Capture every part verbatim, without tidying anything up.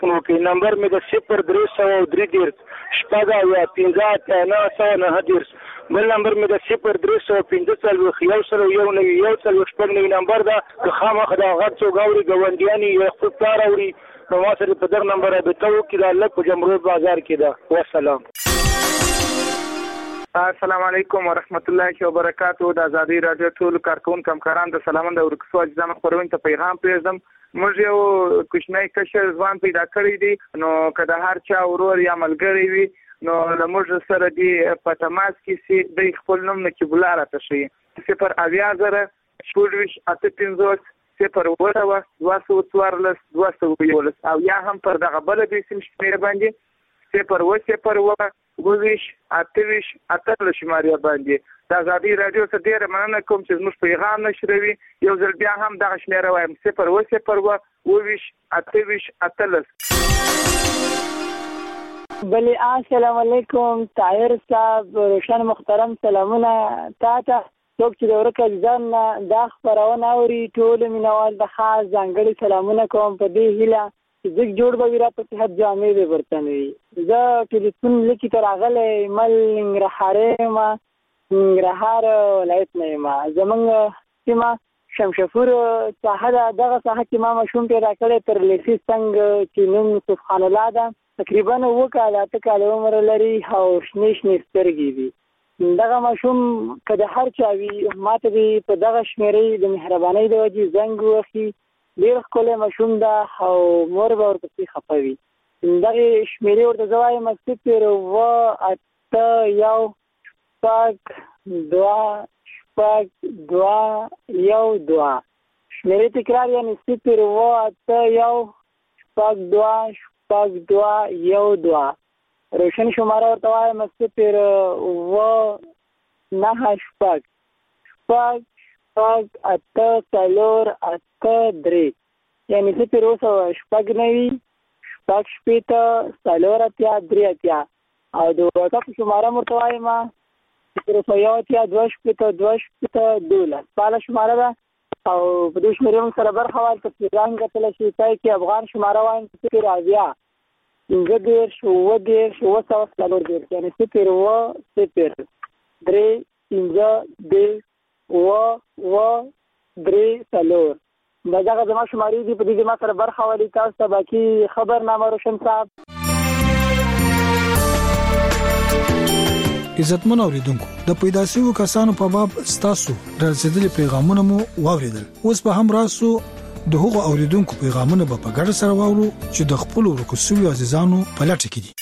اوکې نمبر مې د صفر درې سوه درې دېرش شپږ اویا پنځه اتیا نهه سوه نهه دېرش بل نمبر مې د صفر درې سوه پنځه څلوېښت یو سل یو نوي یو څلوېښت شپږ نوي نمبر ده که خامخا دا غږ څوک اوري ګاونډیان یې یا خپل پلار اوري نو ما سره په دغه نمبر رابطه وکړي دا لږ په جمهوریت بازار کې ده والسلام. السلام علیکم ورحمت الله وبرکاتہ. د ازادي رادیو ټول کارکونکو همکاران د سلامند او ورکسو اجزام خبرونه ته پیغام پرېږدم. موږ یو کوچنی کشر ځوان پیدا کړی دی نو که د هر چا ورور یا ملګری وي نو له موږ سره دی په تماس کې سي د خپل نوم نقیب الله راته ښیي صفر اویا زره شپږ ویشت اته پنځوس صفر اوه سوه دوه سوه څوارلس دوه سوه یولس او یا هم پر دغه بله بې سیم شمېره باندې صفر اوه صفر اوه اوه ویشت اته ویشت اتلس شمارې باندې د ازادي رادیو څخه ډېره مننه کوم چې زموږ پیغام نشروي. یو ځل بیا هم دغه شمېره وایم صفر اوه صفر اوه اوه ویشت اته ویشت اتلس. بله السلام علیکم طاهر صاحب روشن محترم سلامونه تا ته څوک چې د ورک ځان نه دا خپرونه اوري ټول مینوال د خاص ځانګړي سلامونه کوم په دې هیله چې زه جوړ به وي را په صحت جامې به ورته نه وي. زه ټلیفون لیکي ته راغلی مل ننګرهاری یم ننګرهار ولایت نه یم. زمونږ سیمه شمشپور ساحه ده دغه ساحه کې ما ماشوم پیدا کړی تر لیسي څنګ چې نوم یوسف خان الله ده تقریبا اووه کاله اته کاله عمر لري او شنې شنې سترګې دي. دغه ماشوم که د هر چا وي ما ته دې په دغه شمېرې د مهربانۍ د وجې زنګ ووهي. ډېر ښکلی ماشوم ده او مور به ورپسې خفه وي. دغې شمېرې ورته زه وایم صفر اووه اته یو شپږ دوه شپږ دوه یو دوه شمېرې تکرار یعنې صفر اووه اته یو شپږ دوه شپږ دوه یو دوه. روشن شماره ورته وایم صفر اووه نهه شپږ شپږ شپږ اته څلور اته درې یعنې صفر اوه سوه شپږ نوي شپږ شپېته څلور اتیا درې اتیا. او د واټساپ شماره م ورته وایم صفر سوه یو اتیا دوه شپېته دوه شپېته دولس فعاله شماره ده او په دې شمېرې موږ سره برخه واخلئ په تلګرام کتلی شي ځای کې افغان شماره وایم صفر اویا پنځه دېرش اووه دېرش اووه سوه څلور دېرش یعنې صفر اووه صفر درې پنځه دېرش اووه اووه درې څلور. دا دغه زما شمارې دي په دې کې ما سره برخه واخلئ. تاسو ته باقي خبرنامه روشن صاحب. عزتمن اوریدونکو د پیدا شویو کسانو په باب ستاسو رسیدلي پیغامونه مو واوریدل. اوس به هم راسو د هغو اوریدونکو پیغامونه به په ګډه سره واورو چې د خپل ورکو شویو عزیزانو په لټه کې دي.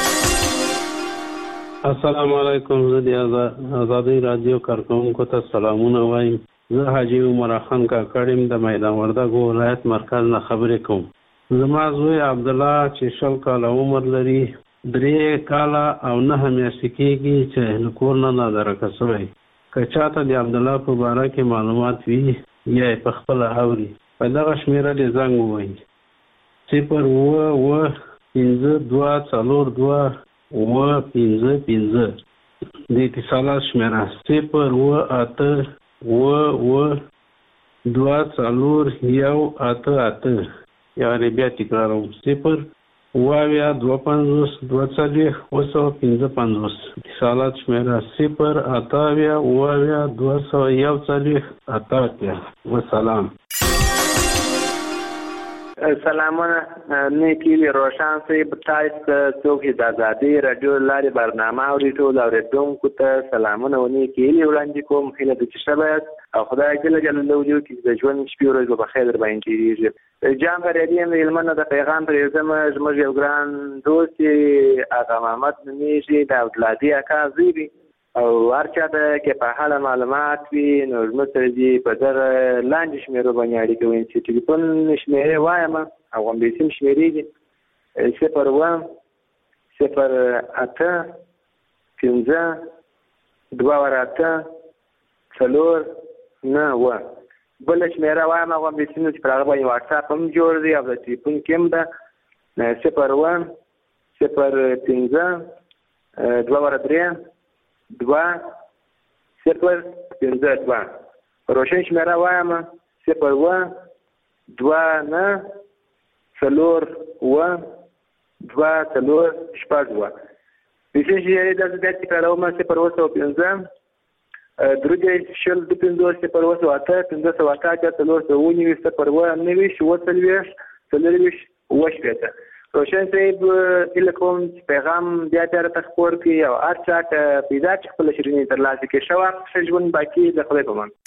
السلام علیکم. زه د ازادي رادیو کارکونکو ته سلامونه وایم. زه حاجی عمر خان کاکړم د میدان وردګ ولایت مرکز نه خبرې کوم. زما زوی عبد الله چې شل کاله عمر لري درې کاله او نهه میاشتې کېږي چې له کور نه نادرکه شوی. که چاته د عبد الله په باره کې معلومات وي یا یې په خپله اوري په دغه شمېره دې زنګ ووهي صفر اووه اووه پنځه دوه څلور دوه اووه پنځه پنځه. د اتصالات شمېره صفر اووه اته اووه اووه دوه څلور یو اته اته یعنې بیا تکراروم صفر اووه اویا دوه پنځوس دوه څلوېښت اووه سوه پنځه پنځوس. اتصالات شمېره صفر اته اویا اووه اویا دوه سوه یو څلوېښت اته اتیا. وسلام. سلامونه نیکی وی روشن صاحب تاسو څوک د ازادي رادیو لارې برنامه اوري ټول اوریدونکو ته سلامونه و نیکی وی وړاندې کوم. هیله ده چې ښه یاست او خدای جل جلاله وجو کې د ژوند شپې ورځې په خیر در باندې تېرېږي. جان فریدي یم هلمند د پیغام پرېږدم. زموږ یو ګران دوست آقا محمد نومیږي د اولادي اکا زوی وي او هر چا ته کې په حاله معلومات وي نو زموږ سره دي په دغه لاندې شمېرو باندې اړیکه ونیسي. چې ټلیفون شمېرې وایم او غونډې سیم شمېرې دي صفر اووه صفر اته پنځه دوه ور اته څلور نه اووه. بله شمېره وایم هغه غونډې سیم چې پر هغه باندې واټساپ هم جوړ دی او د ټلیفون کې هم ده صفر اووه صفر پنځه دوه ور درې دوه صفر پنځه دوه. روشن شمېره وایم صفر اووه دوه نه څلور اوه دوه څلور شپږ اوه. ویشتې شمېرې داسې بیا تکراروم: صفر اوه سوه پنځه درې دېرش شل دوه پنځوس صفر اوه سوه اته پنځه سوه اته اتیا څلور سوه اووه نوي صفر اوه نوي اووه څلوېښت څلورویشت اووه شپېته. روشن صاحب هیله کوم چې پیغام بیا بیا راته خپور کړي او هر چا ته پیدا چې خپله شیریني ترلاسه کړي. ښه وخت، ښه ژوند باقي د خدای په امان.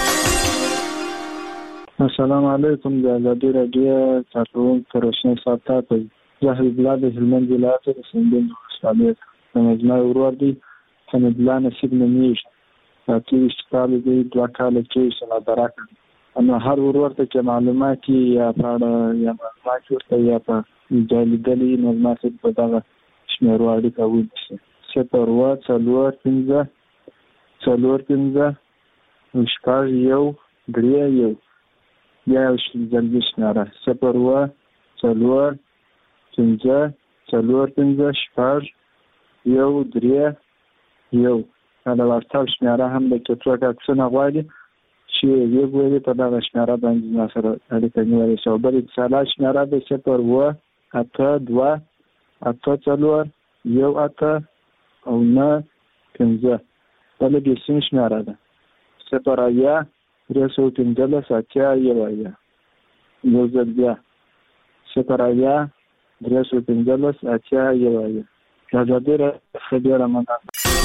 السلام علیکم. د ازادي راډیو کارکوونکي روشن صاحب ته زه حبیب الله د هلمند ولایت د سنګین ولسوالۍ څخه زما ورور دی حمید الله نصیب نومیږي. اته ویشت کاله دی، دوه کاله کېږي چې نادره کړي. نو هر ورور ته چې معلومات یا په اړه یا معلومات ورته یا په دا لیدلي نو زما سره په دغه شمېرو اړیکه ونیسي: صفر اوه څلور پنځه څلور پنځه شپږ یو درې یو. بیا یو ځلګي شمېره: صفر اوه څلور پنځه څلور پنځه شپږ یو درې یو. دا د واتساپ شمېره هم ده که څوک عکسونه غواړي چې ویې ګوري په دغه شمېره باندې زما سره اړیکه نیولی شي. او بل اتصالات شمېره ده: صفر اوه اته دوه اته څلور یو اته او نه پنځه. بله د سیم شمېره ده: صفر اویا درې سوه پنځلس اتیا یو اویا. یو ځل بیا: صفر اویا درې سوه پنځلس اتیا یو اویا. دا ډېره ښه ډېره مننه.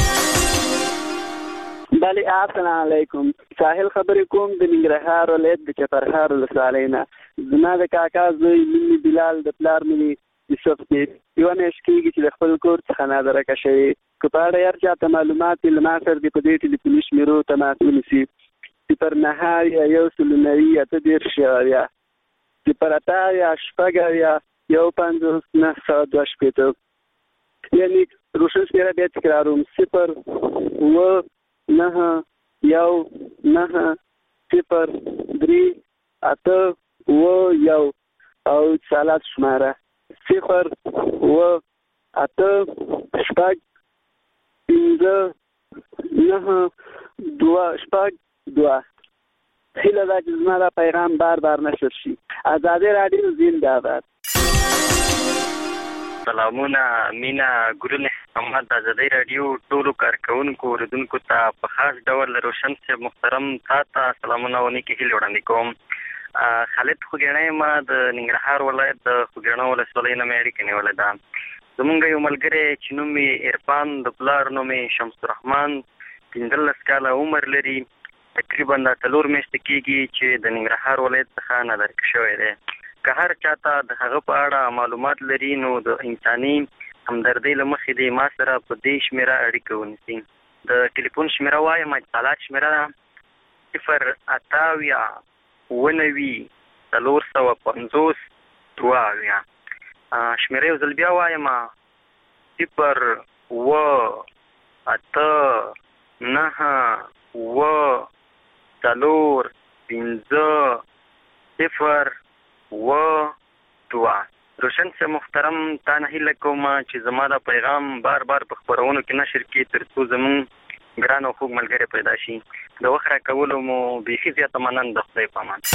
بله، السلام علیکم. ساحل خبرې کوم د ننګرهار ولایت د چپرهار ولسوالۍ نه. زما د کاکا زوی مینې بلال د پلار مینې یوسف دی. یوه میاشت کېږي چې د خپل کور څخه نادرکه شوی. که په اړه هر چاته معلومات وي له ما سره دې په دې ټلیفوني شمېرو تماس ونیسي: صفر نهه اویا یو سل نوي اته دېرش یو اویا، صفر اته اویا شپږ اویا یو پنځوس نهه سوه دوه شپېته. یعنې روشن شمېره بیا تکراروم: صفر اوه نهه یو نهه صفر درې اته اوه یو. او اتصالات شماره: صفر اوه اته شپږ پنځه نهه دوه شپږ دوه. هیله ده چې زما دا پیغام بار بار نشر شي. ازادي راډیو زنده. سلامونه، مینا ګلونه محمد. د ازادي راډیو ټولو کارکوونکو اوریدونکو ته په خاص ډول روشن صاحب محترم تا ته سلامونه او نیکې هیلې وړاندې کوم. خالد خوږیاڼی ما د ننګرهار ولایت د خوږیاڼو ولسوالۍ نه مې اړیکه نیولې ده. زمونږ یو ملګری چې نوم یې عرفان، د پلار نوم یې شمس الرحمن، پنځلس کاله عمر لري. تقریبا دا څلور میاشتې کېږي چې د ننګرهار ولایت څخه نادرکه شوی دی. که هر چاته د هغه په اړه معلومات لري نو د انساني همدردۍ له مخې دې ما سره په دې شمېره اړیکه ونیسي. د ټلیفون شمېره وایم: اتصالات شمېره ده صفر اته اویا اوه نوي څلور سوه پنځوس دوه اویا. شمېره یو ځل بیا وایم: صفر اوه اته نهه اوه څلور پنځه صفر اوه دوه. روشن صاحب محترم تا نه هیله کوم چې زما دا پیغام بار بار په خپرونو کې نشر کړي تر څو زموږ ګران او خوږ ملګری پیدا شي. د وخت راکولو مو بیخي زیاته مننه. د خدای په امان.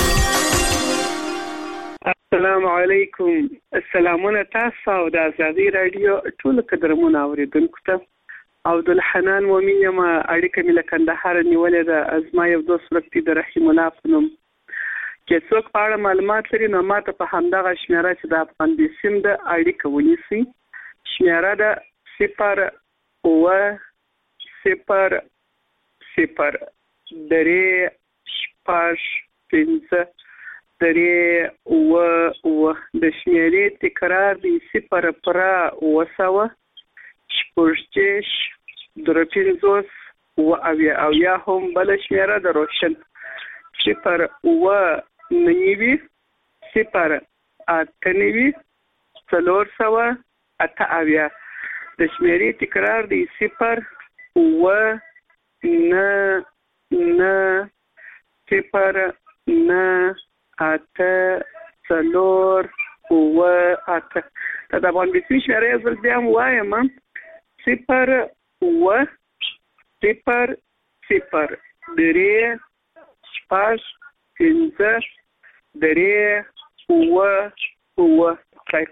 السلام علیکم. سلامونه تاسو او د ازادي راډیو ټولو قدرمنو اوریدونکو ته. عبدالحنان مومن یم. اړیکه مې له کندهار نیولې ده. زما یو دوست ورک دی د رحیم الله په نوم. که څوک په اړه معلومات لري نو ما ته په همدغه شمېره چې د افغان بیسیم ده اړیکه ونیسي. شمېره ده صفر اوه صفر صفر درې شپږ پنځه درې اوه اوه. د شمېرې تکرار دی: صفر پره اوه سوه شپږ دېرش درې پنځوس اوه اویا. او یا هم بله شمېره د روشن: صفر اوه نوي صفر اته نوي څلور سوه اته اویا. د شمېرې تکرار دی: صفر اوه نه نه صفر نه اته څلور اوه اته. دا د افغان بیسیم شمېره یو ځل بیا هم وایم: صفر اوه صفر صفر درې شپږ پنځه درې اوه اوه خیر.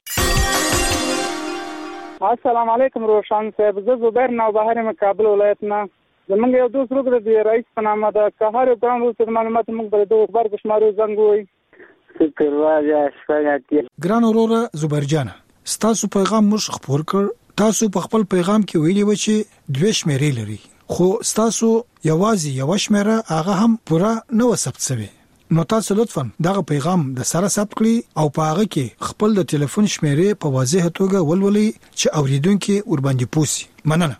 السلام علیکم روشن صاحب، زه زبیر نوبهار یم کابل ولایت نه. زمونږ یو دوست روغ د رئیس په نامه ده، که هر یو ګران روز معلومات موږ به د اخبار په شمارو زنګ ووایي. صفر واجه شپږ اتیا. ګران وروره زبیر جان، ستاسو پیغام موږ خپور کړ. تاسو په خپل پیغام کې ویلي و چې دوه شمیرې لري، خو ستاسو یوازې یو شمیره هغه هم پوره نه وسبت شوی. نو تاسو لطفاً دغه پیغام د سره ثبت کړئ او په هغه کې خپل د ټلیفون شمیرې په واضح توګه ولولئ چې اوریدونکو ور باندې پوسی. مننه.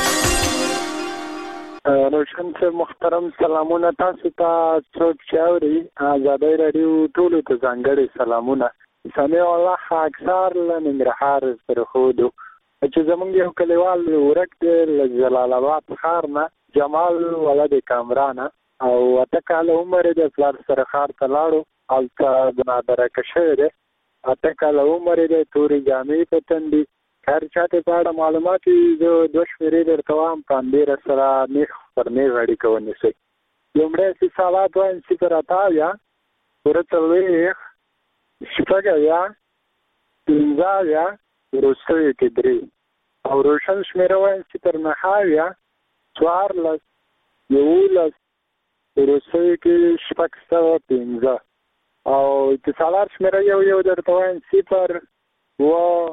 روشن صاحب محترم سلامونه تاسو ته. څوک چې اوري آزادۍ رادیو ټولو ته ځانګړي سلامونه. سمع الله اکثر لننګرهار سره خودو چې زمونږ یو کلیوال ورک دی له جلال آباد ښار نه، جمال ولد کامران، او اته کاله عمر د پلار سره ښار ته لاړو، هلته د نادرکه شوی دی. اته کاله عمر د تورې جامې په تن دي. هر چاته په اړه معلومات زه دوه شمیرې درته وایم، په همدې سره نیغ پر نیغ اړیکه ونیسئ. لومړی اتصالات وایم صفر اته اویا پوره څلوېښت شپږ اویا پنځه اویا وروستیو کې درې، او روشن شمیره وایم صفر نهه اویا څوارلس یولس وروستیو کې شپږ سوه پنځه، او اتصالات شمیره یو یو درته وایم صفر اوه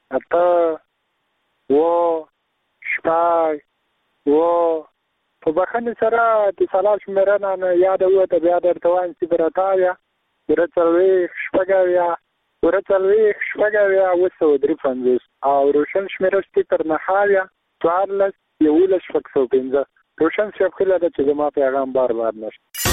اته اوه شپږ اوه. په بښنې سره اتصالات شمیره نه یاده ووته، بیا درته وایم صفر اته اویا پوره څلوېښت شپږ اویا پوره څلوېښت شپږ اویا اوه سوه درې پنځوس، او روشن شمیره صفر نهه اویا څوارلس یولس شپږ سوه پنځه. روشن صاحب خیله ده چې زما پیغام بار بار نشته.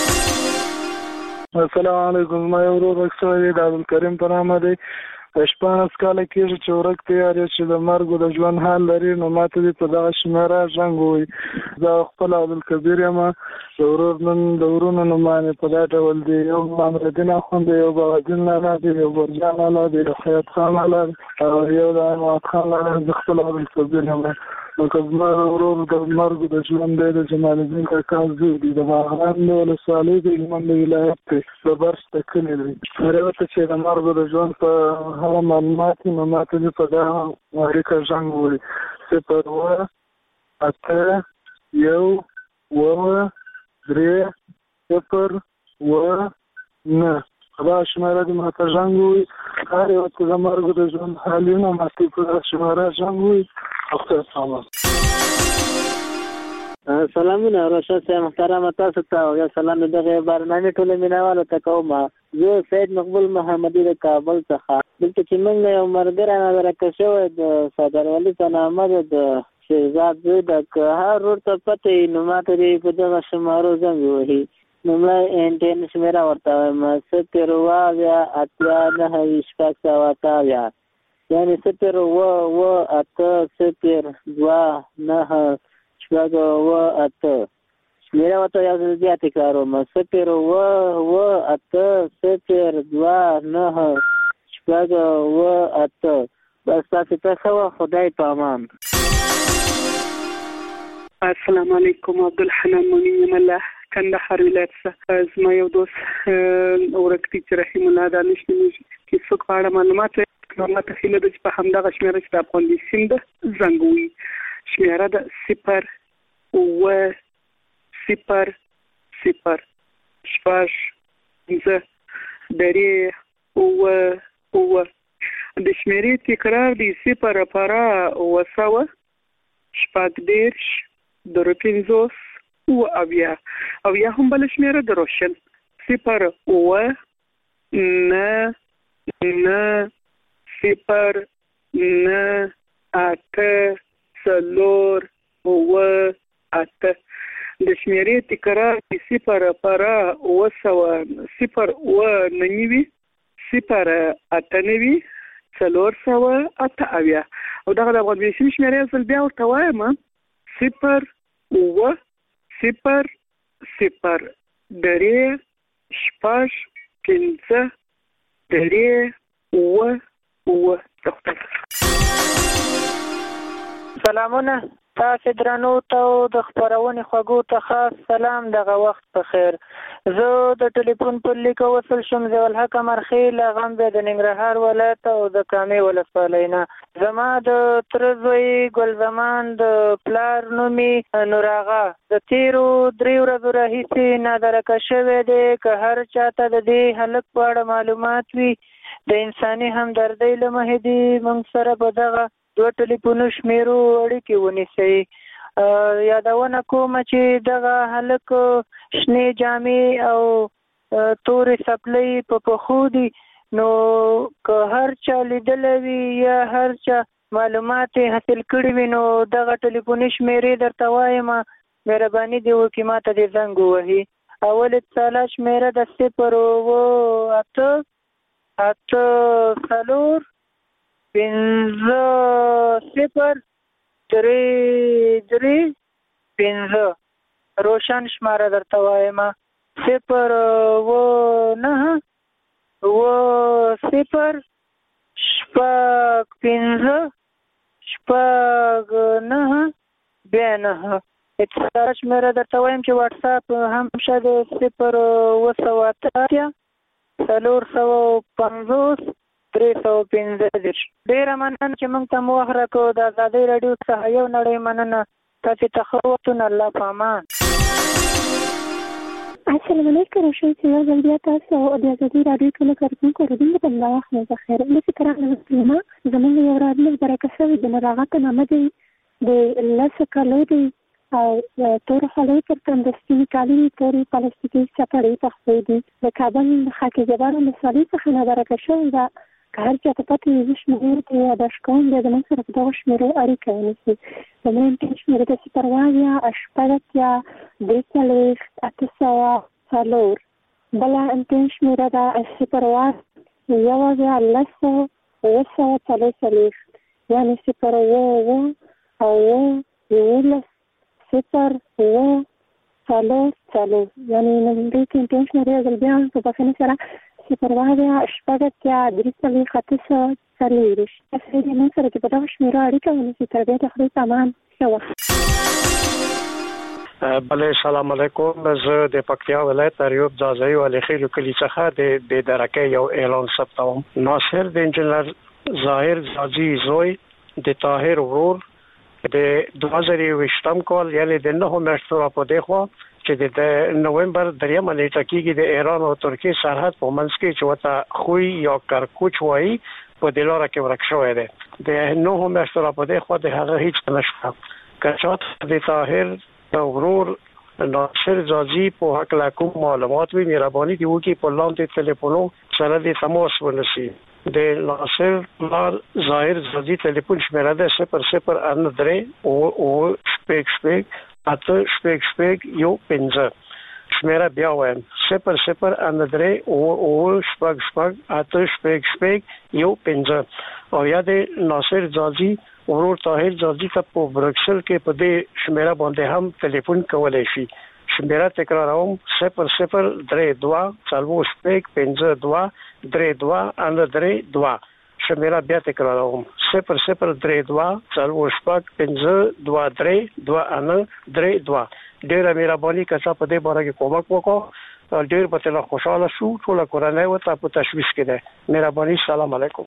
السلام علیکم. ما یو ورور اکسوی د عبدالکریم په نامه دی. شپاړس کاله کېږي چې ورک تیار یې چې د مرګ د ژوند حال لري، نو ما ته دې په دغه شمیره زنګ ووایي. زه خپل عبدالکبیر یم، د ورور نن د ورونو نومانې په دا ډول دي، یو امرالدین اخوند دی، یو بغدین لالا دی، یو برجان لالا دی، یو خیاط خان لالا دی، او یو د اماد خان لالا دی. زه خپل عبدالکبیر یم. نو که زما د ورور د مرګ د ژوند دی د جمال الدین کاکا زوی دی، د باغران د ولسوالۍ د هلمند ولایت دی، د برس د کلي دی. هر یو ته چې د مرګ د ژوند په هغه معلومات وي، نو ما ته دې په دغه اړیکه زنګ ووایي. صفر اوه اته یو اوه درې صفر اوه نه. په دغه شمېره دې ما ته زنګ ووایي. هر یو ته د مرګ د ژوند حال وي، نو ما ته په دغه شمېره زنګ ووایي. سلامونه روشن صاحب محترم، تاسو ته یو سلام دغه برنامه ټول مینوالو ته کوم. زه سید مقبول محمدی د کابل څخه. دلته چې موږ یو مرګره نظر شوی د صدر ولی په نامه د شهزاد زوی د که هر ورته پته وي، نو ما ته په دغه شمارو زنګ ووهي. لومړی انټین شمېره ورته وایم صفر اوه اویا اتیا نهه ویشت شپږ سوه اته اویا، یعنې صفر اوه اوه اته صفر دوه نهه شپږ اوه اته. شمېره ورته یو ځل بیا تکراروم صفر اوه اوه اته صفر دوه نهه شپږ اوه اته. بس تاسو ته ښه وه، خدای په امان. السلام علیکم. عبدالحنان مؤمن یم الله کندهار ولایت څخه. زما یو دوست ورک دی چې رحیم الله دانش نومیږي، چې څوک په اړه معلومات لري، نو ما ته هیله ده چې په همدغه شمېره چې د افغان سیم ده زنګ ووایي. شمېره ده صفر اوه صفر صفر شپږ پنځه درې اوه اوه. د شمېرې تکرار دی صفر پاره اوه سوه شپږ دېرش درې پنځوس اوه اویا. او یا هم بله شمېره د روشن صفر اوه نه نه صفر نه اته څلور اوه اته. د شمېرې تکرار د صفر پاره اوه سوه صفر اوه نه نوي صفر اته نوي څلور سوه اته اویا. او دغه د افغان سیم شمېره یو ځل بیا ورته وایم صفر اوه صفر صفر درې شپږ پنځه درې اوه اوه. سلامونه تاسو درنو ته د خبرونې خوږو ته خاص سلام دغه وخت په خیر. زه د ټلیفون پر لیکو وصل شم ضیاء الحق مرخیل غمبه د ننګرهار ولایت او د کامې ولسوالۍ نه. زما د تره زوی ګل زمان د پلار نومي نور آغا د تیرو درې ورځو راهیسې نادرکه شوی دی. که هر چاته د دې هلک په اړه معلومات وي د انساني همدردۍ له مخې دې موږ سره په دغه دوه ټلیفونو شمیرو اړیکې ونیسئ. یادونه کومه چې دغه هلک شنې جامې او تورې څپلۍ په پښو دي، نو که هر چا لیدلی وي یا هر چا معلومات یې حاصل کړي وي نو دغه ټلیفوني شمیرې درته وایم، مهرباني دې وکړي ما ته دې زنګ ووهي. اول اتصاله شمیره د صفر اوه اته اته څلور پنځه صفر درې درې پنځه روشن شماره درته وایم، صفر اوه نهه اوه صفر شپږ پنځه شپږ نهه بیا نهه. اتصال شماره درته وایم چې واټساپ هم شته د صفر اوه سوه اتیا څلور سوه پنځوس درې سوه پنځه دېرش. ډېره مننه چې موږ ته مو وخت راکړو. د ازادۍ راډیو څخه یو نړۍ مننه. تاسې ته ښه وختونه. الله په امان. السلام علیکم. روشن چې یو ځل بیا تاسو د ازادۍ راډیو ټولو کارکوونکو اورېدونکو ته همدا وخت مو بخیر. داسې که راغله مسلمه زموږ یو رادیو برکه شوی د نور آغا په نامه دی، د لسو کالو دی او تورو خولۍ پر تن د سپینې کالي تورې پلاستیکي چپړې پخې دي. د کابل خاکي جبار ولسوالۍ څخه نابرکه شوې ده. که هر چا ته پته وي زه شمېرې ته یاداشت کوم، بیا زموږ سره په دغو شمېرو اړیکه ونیسي. لومړی امتحان شمېره د صفر اوه اویا شپږ اتیا درې څلوېښت اته سوه څلور. بله امتحان شمېره ده صفر اوه یو اویا لس سوه اوه سوه څلور څلوېښت، یعنې صفر اوه اوه اوه یولس صفر اوه څلور څلور. یعنې نوموړي کې امتحان شمېرې یو ځل بیا په بښنې سره صفر اوه اویا شپږ اتیا درې څلوېښت اته سوه څلوېښت. تاسو دې موږ سره چې په دغو شمېرو اړیکه ونیسئ. تر بیا د خدای په امان. ښه وخت. بله سلام علیکم. زه د پکتیا ولایت ایوب ځاځي ولیخیلو کلي څخه د د درکه یو اعلان ثبتوم. ناصر د انجنیر ظاهر ځاځي زوی د طاهر ورور د دوه زره یوویشتم کال یعنی د نهو میاشتو را په دې خوا چې د نومبر دریمه نیټه کېږي د ایران او ترکیې سرحد په منځ کې چې ورته خوی یا کرکوچ وایي په دې لاره کې ورک شوی دی. د نهو میاشتو را په دې خوا د هغه هیڅ نشته. که چاته د طاهر د ورور ناصر ځاځي په هکله کوم معلومات وي مهرباني دې وکړي په لاندې ټلیفونو سره دې تماس ونیسي. د ناصر پلار ظاهر ځاځي ټلیفون شمېره ده صفر صفر اته درې اوه اوه شپږ شپږ اته شپږ شپږ یو پنځه. شمېره بیا وایم صفر صفر اته درې اوه اوه شپږ شپږ اته شپږ شپږ یو پنځه. او یا د ناصر ځاځي ورور طاهر ځاځي ته په برکسل کې په دې شمېره باندې هم ټلیفون کولای شي. شمېره تکراروم صفر صفر درې دوه څلور شپږ پنځه دوه درې دوه اته درې دوه. شمېره بیا تکراروم صفر صفر درې دوه څلور شپږ پنځه دوه درې دوه اته درې دوه. ډېره مهرباني که څه په دې باره کې کومک وکړو ډېر به ترې خوشحاله شو. ټوله کورنۍ ورته په تشویش کې ده. مهرباني. سلام علیکم.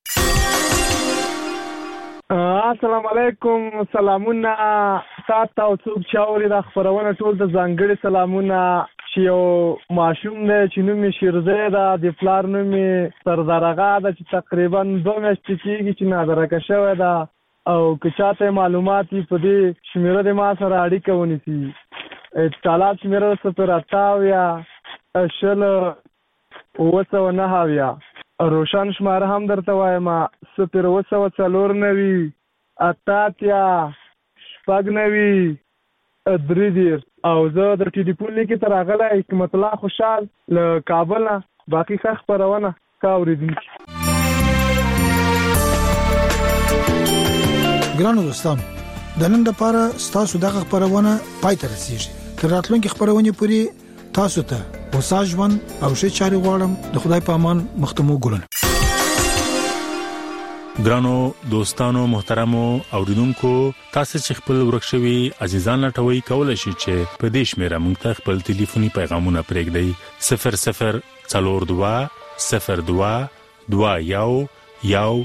السلام علیکم. سلامونه تاسو او څوک چې اوري دا خبرونه ټول د ځانګړي سلامونه چې یو ماشوم دی چې نوم یې شیرزی ده، د پلار نوم یې سردار آغا ده چې تقریبا دوه میاشتې کېږي چې نادرکه شوی ده. او که چاته معلومات وي په دې شمېره د ما سره اړیکه ونیسي. اتصالات شمېره صفر اته اویا شل اوه سوه نهه اویا. روشن شماره هم درته وایم صفر اوه سوه څلور نوي اته اتیا شپږ نوي درې دېرش. او زه د ټلیفون لیکې ته راغلی حکمت الله خوشحال له کابل نه. باقي ښه خپرونه ښه اورېدونکي. ګرانو دوستانو د نن لپاره ستاسو دغه خبرونه پای ته رسیږي. تر راتلونکي خبرونه پورې تاسو ته وسا ژوند او ښه چارې غواړم. د خدای په امان. مختمو ګلونه. ګرانو دوستانو محترمو اوریدونکو تاسو چې خپل ورکشوي عزیزان لټوي کولای شئ چې په دې شمیره موږ ته خپل ټلیفوني پیغامونه پرېږدئ صفر صفر څلور دوه صفر دوه دوه یو یو